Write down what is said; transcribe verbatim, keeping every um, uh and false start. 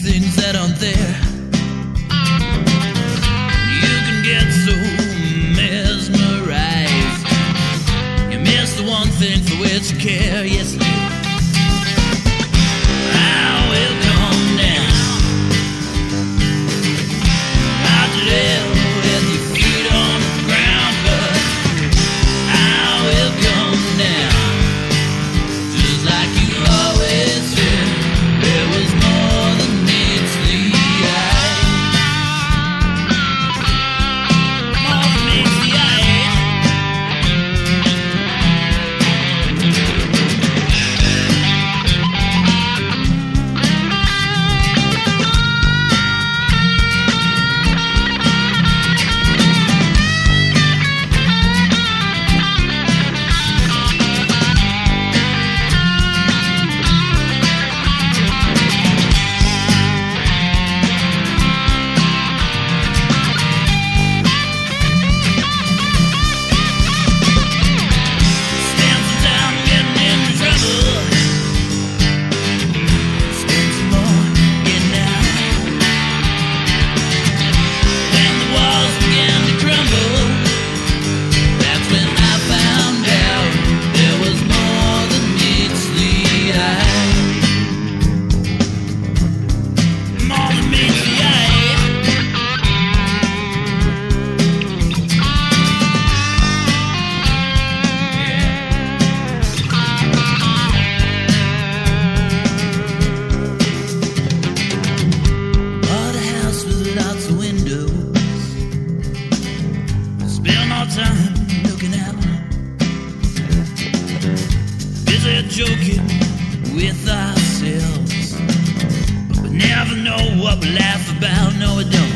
things that aren't there. You can get so mesmerized. You miss the one thing for which you care. Yes, you do. I will come down. Hard to live with your feet on the ground, but I will come down. Just like you always did. There was more than meets the eye. More than meets the eye. Time looking out, busy joking with ourselves, but we never know what we laugh about. No, we don't.